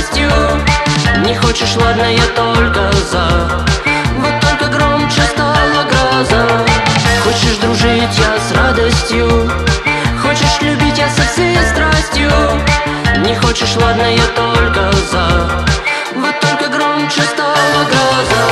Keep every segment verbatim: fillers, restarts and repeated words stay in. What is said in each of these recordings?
страстью. Не хочешь, ладно, я только за. Вот только громче стала гроза. Хочешь дружить, я с радостью. Хочешь любить, я со всей страстью. Не хочешь, ладно, я только за. Вот только громче стала гроза.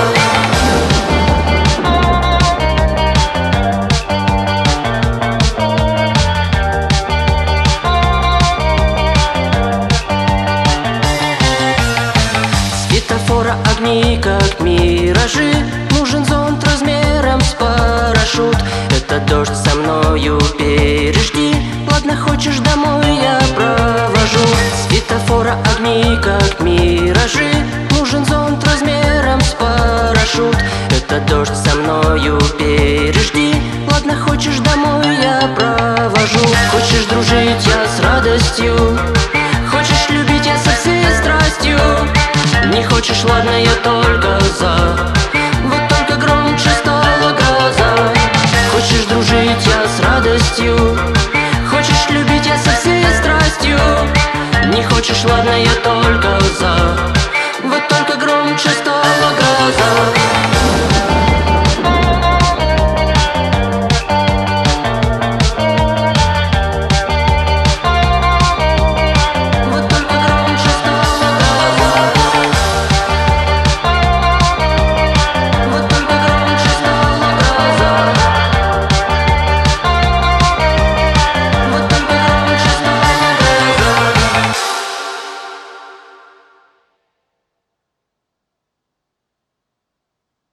Светофора огни, как миражи. Нужен зонт размером с парашют. Это дождь, со мною пережди. Ладно, хочешь, домой я провожу. Светофора огни, как миражи. Нужен зонт размером с парашют. Это дождь, со мною пережди. Ладно, хочешь, домой я провожу. Хочешь дружить, я с радостью. Хочешь любить, я со всей страстью. Не хочешь, ладно, я только за. Вот только громче стала гроза. Хочешь дружить, я с радостью. Хочешь любить, я со всей страстью. Не хочешь, ладно, я только за. Вот только громче стала гроза.